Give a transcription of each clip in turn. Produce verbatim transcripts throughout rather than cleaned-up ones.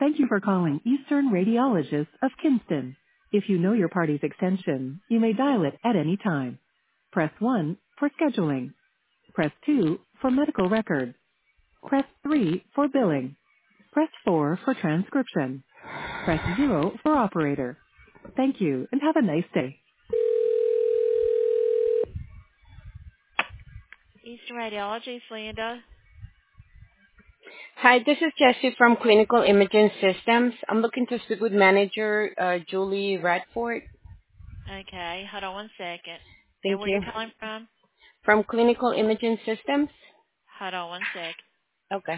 Thank you for calling Eastern Radiologists of Kinston. If you know your party's extension, you may dial it at any time. Press one for scheduling. Press two for medical records. Press three for billing. Press four for transcription. Press zero for operator. Thank you and have a nice day. Eastern Radiology, Linda. Hi, this is Jessie from Clinical Imaging Systems. I'm looking to speak with manager uh, Julie Radford. Okay, hold on one second. And Thank where you're you. calling from? From Clinical Imaging Systems? Hold on one sec. Okay.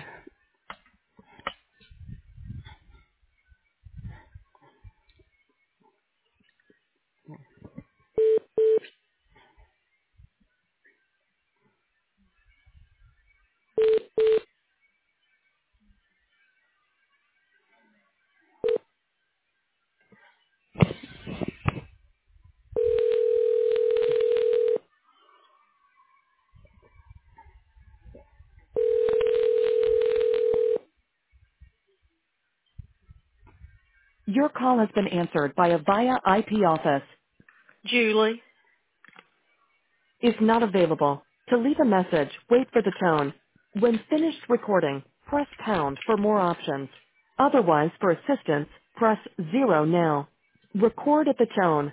Your call has been answered by a via I P office. Julie. Is not available. To leave a message, wait for the tone. When finished recording, press pound for more options. Otherwise, for assistance, press zero now. Record at the tone.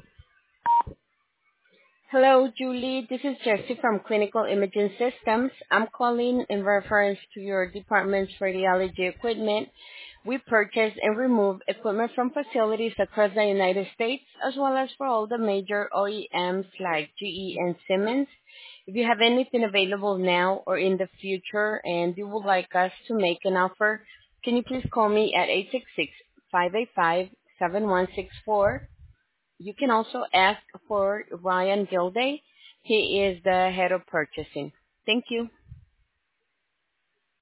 Hello, Julie. This is Jessie from Clinical Imaging Systems. I'm calling in reference to your department's radiology equipment. We purchase and remove equipment from facilities across the United States, as well as for all the major O E Ms like G E and Siemens. If you have anything available now or in the future and you would like us to make an offer, can you please call me at eight six six, five eight five, seven one six four. You can also ask for Ryan Gilday. He is the head of purchasing. Thank you.